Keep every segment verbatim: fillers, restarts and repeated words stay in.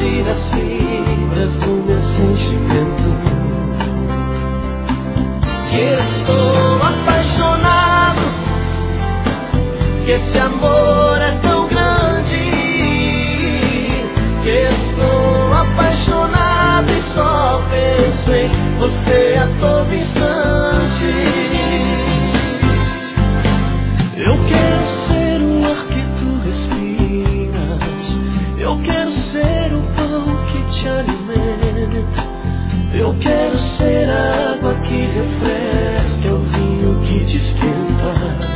ouvir as fibras do meu sentimento. Que estou apaixonado, que esse amor é tão grande. Que estou apaixonado e só penso em você a todo instante. Eu quero ser o ar que tu respiras, eu quero ser o pão que te alimenta, eu quero ser a água que refresca, o vinho que te esquenta.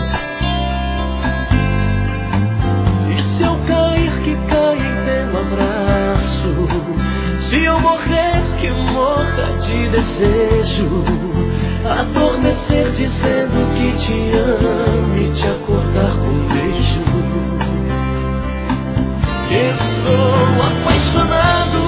E se eu cair, que caia em teu abraço, se eu morrer, que morra de desejo, adormecer dizendo que te amo e te acordar com um beijo. Que estou apaixonado,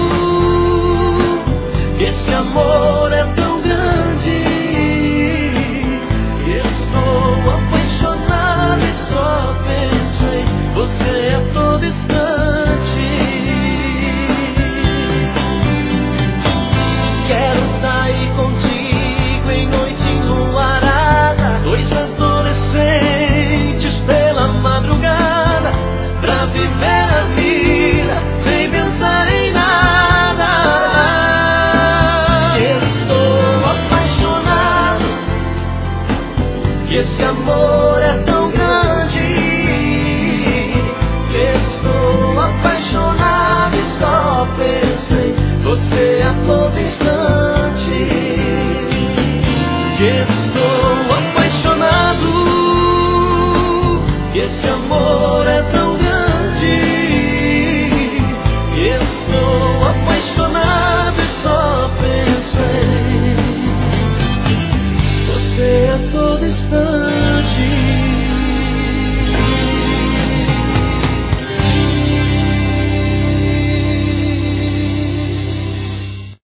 que esse amor é tão grande. Que estou apaixonado e só penso em você a todo instante. Quero sair contigo em noite enluarada, dois adolescentes pela madrugada, pra viver a vida sem pensar em nada. Estou apaixonado, que esse amor é tão grande. Estou apaixonado e só penso em você a todo instante. Estou apaixonado, que esse amor é tão grande. Estou apaixonado e só penso em você a todo instante.